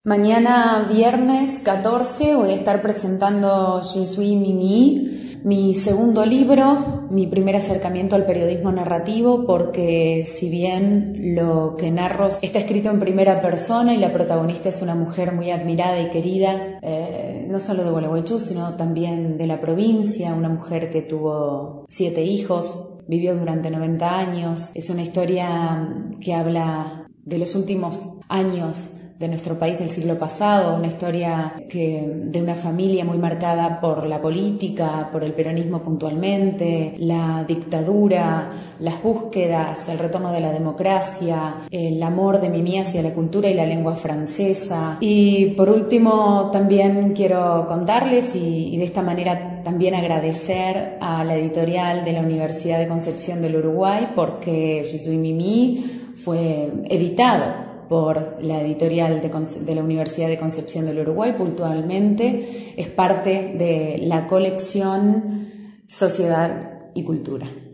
Mañana viernes 14 voy a estar presentando Je suis Mimi, mi segundo libro, mi primer acercamiento al periodismo narrativo, porque si bien lo que narro está escrito en primera persona y la protagonista es una mujer muy admirada y querida, no solo de Gualeguaychú, sino también de la provincia, una mujer que tuvo 7 hijos, vivió durante 90 años, es una historia que habla de los últimos años de nuestro país del siglo pasado, una historia de una familia muy marcada por la política, por el peronismo puntualmente, la dictadura, las búsquedas, el retorno de la democracia, el amor de Mimi hacia la cultura y la lengua francesa. Y por último también quiero contarles y de esta manera también agradecer a la editorial de la Universidad de Concepción del Uruguay, porque Je suis Mimi fue editado por la editorial de la Universidad de Concepción del Uruguay. Puntualmente es parte de la colección Sociedad y Cultura.